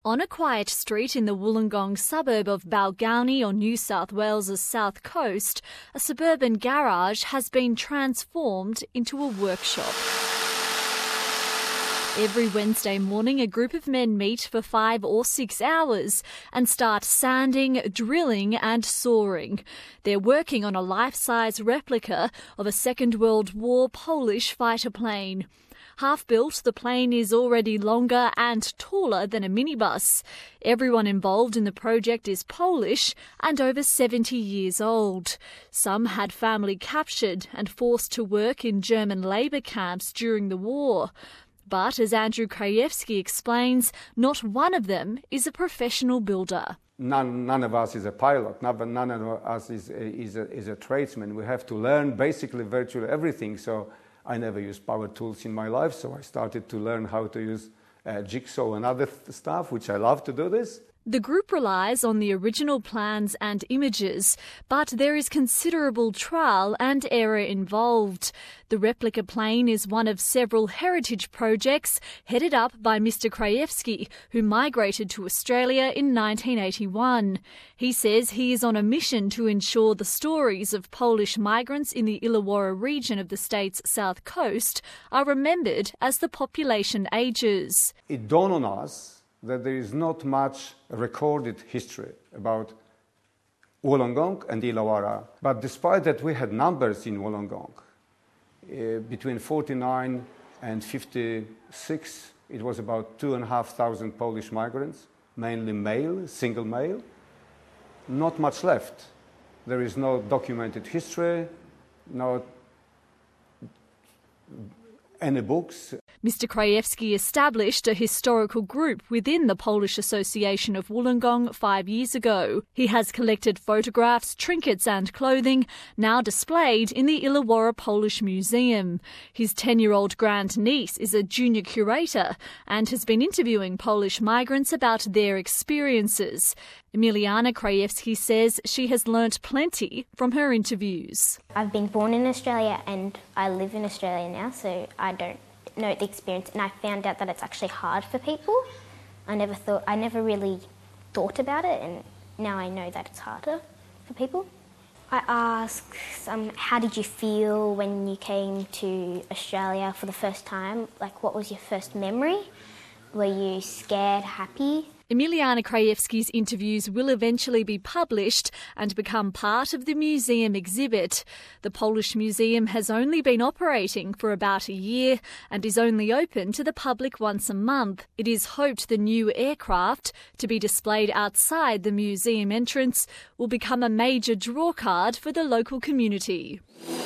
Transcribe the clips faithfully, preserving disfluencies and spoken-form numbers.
On a quiet street in the Wollongong suburb of Balgownie on New South Wales' south coast, a suburban garage has been transformed into a workshop. Every Wednesday morning, a group of men meet for five or six hours and start sanding, drilling and sawing. They're working on a life-size replica of a Second World War Polish fighter plane. Half-built, the plane is already longer and taller than a minibus. Everyone involved in the project is Polish and over seventy years old. Some had family captured and forced to work in German labour camps during the war. But as Andrew Krajewski explains, not one of them is a professional builder. None, none of us is a pilot, none, none of us is a, is, a, is a tradesman. We have to learn basically virtually everything. So I never used power tools in my life, so I started to learn how to use uh, jigsaw and other th- stuff, which I love to do this. The group relies on the original plans and images, but there is considerable trial and error involved. The replica plane is one of several heritage projects headed up by Mister Krajewski, who migrated to Australia in nineteen eighty-one. He says he is on a mission to ensure the stories of Polish migrants in the Illawarra region of the state's south coast are remembered as the population ages. It dawned on us that there is not much recorded history about Wollongong and Illawarra. But despite that, we had numbers in Wollongong. Uh, between forty-nine and fifty-six, it was about two and a half thousand Polish migrants, mainly male, single male. Not much left. There is no documented history, no any books. Mister Krajewski established a historical group within the Polish Association of Wollongong five years ago. He has collected photographs, trinkets and clothing, now displayed in the Illawarra Polish Museum. His ten-year-old grandniece is a junior curator and has been interviewing Polish migrants about their experiences. Emiliana Krajewski says she has learnt plenty from her interviews. I've been born in Australia and I live in Australia now, so I don't know the experience, and I found out that it's actually hard for people. I never thought, I never really thought about it, and now I know that it's harder for people. I asked, um, how did you feel when you came to Australia for the first time? Like, what was your first memory? Were you scared, happy? Emiliana Krajewski's interviews will eventually be published and become part of the museum exhibit. The Polish Museum has only been operating for about a year and is only open to the public once a month. It is hoped the new aircraft, to be displayed outside the museum entrance, will become a major drawcard for the local community.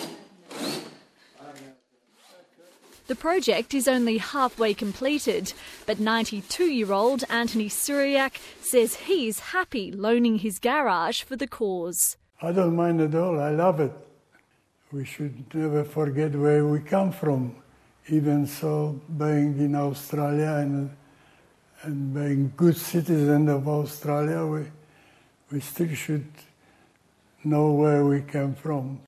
The project is only halfway completed, but ninety-two-year-old Anthony Suriak says he's happy loaning his garage for the cause. I don't mind at all. I love it. We should never forget where we come from. Even so, being in Australia and, and being good citizen of Australia, we, we still should know where we came from.